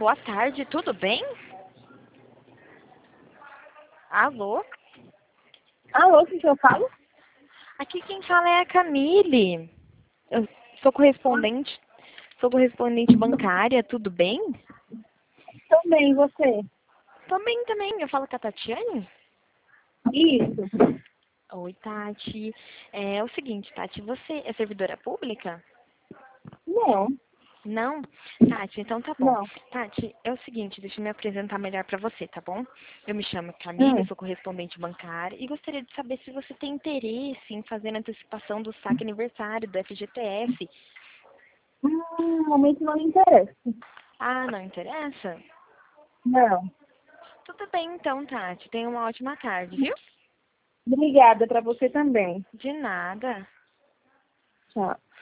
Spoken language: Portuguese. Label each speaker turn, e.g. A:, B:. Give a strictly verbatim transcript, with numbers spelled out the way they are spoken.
A: boa tarde, tudo bem? Alô?
B: Alô, com quem eu falo?
A: Aqui quem fala é a Camille. Eu sou correspondente, sou correspondente bancária, tudo bem?
B: Tô bem, e você?
A: Tô bem também, eu falo com a Tatiane?
B: Isso.
A: Oi, Tati. É o seguinte, Tati, você é servidora pública?
B: Não,
A: Não? Tati, então tá bom.
B: não.
A: Tati, é o seguinte, deixa eu me apresentar melhor pra você, tá bom? Eu me chamo Camila,
B: Hum.
A: sou correspondente bancária e gostaria de saber se você tem interesse em fazer a antecipação do saque aniversário do F G T S.
B: Hum, no momento não me interessa.
A: Ah, não interessa?
B: Não.
A: Tudo bem então, Tati. Tenha uma ótima tarde, viu?
B: Obrigada para você também.
A: De nada.
B: Tchau.